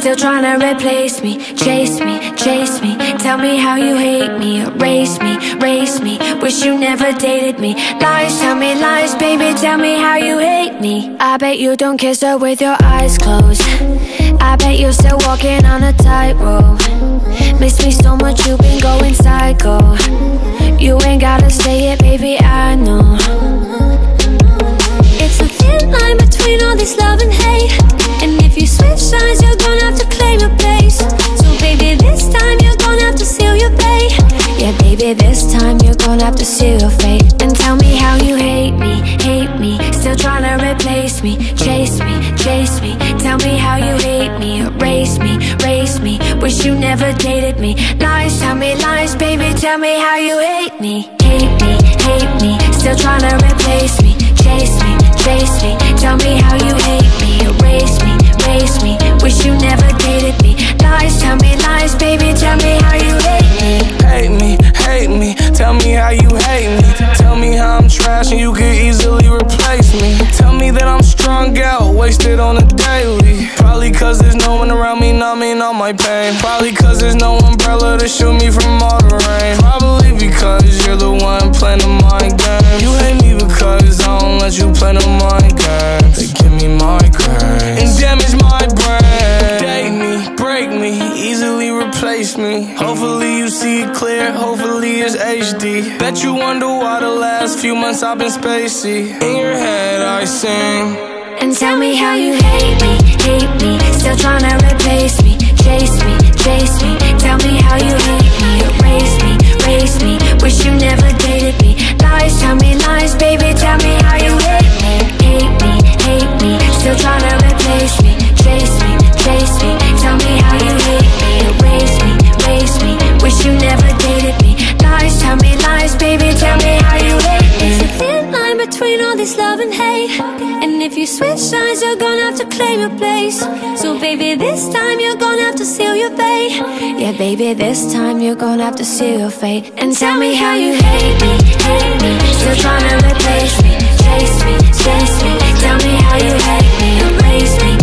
still trying to replace me. Chase me, chase me, tell me how you hate me. Erase me, race me, wish you never dated me. Lies, tell me lies, baby, tell me how you hate me. I bet you don't kiss her with your eyes closed. I bet you're still walking on a tightrope. Miss me so much, you've been going psycho. You ain't gotta say it, baby, I know. It's a thin line between all this love and hate, and if you switch sides, you're gonna have to claim your place. So baby, this time you're gonna have to seal your fate. Yeah, baby, this time you're gonna have to seal your fate. And tell me how you hate me, still trying to replace me. Chase me, chase me, tell me how you hate me. Erase me, race me, wish you never dated me. Lies, tell me lies, baby, tell me how you hate me. Hate me, still trying to replace me. Chase me, tell me how you hate me. Erase me, race me, wish you never dated me. Lies, tell me lies, baby, tell me how you hate me. Hate me, tell me how you hate me. Tell me how I'm trash and you could easily replace me. Tell me that I'm strung out, wasted on a daily. Probably cause there's no one around me numbing all my pain. Probably cause there's no umbrella to shield me from all the rain. Probably because you're the one playing the mind game. You hate me because I don't let you play the mind game. They give me migraines and damage my brain. Date me, break me, easily replace me. Hopefully you see it clear, hopefully it's HD. Bet you wonder why the last few months I've been spacey. In your head I sing. And tell me how you hate me, still trying to replace me. Chase me, tell me how you hate me. Erase me, race me, wish you never dated me. Lies, tell me lies, baby, tell me how you hate me. Hate me, still trying to replace me. Chase me, tell me how you hate me. Erase me, race me, wish you never dated me. Lies, tell me lies, baby, tell me how you hate me. It's a thin line between all this love and hate, and if you switch sides, you're gonna have to claim your place. So baby, this time you're gonna have to seal your fate. Yeah, baby, this time you're gonna have to seal your fate. And tell me how you hate me, still trying to replace me. Chase me, tell me how you hate me. Erase me,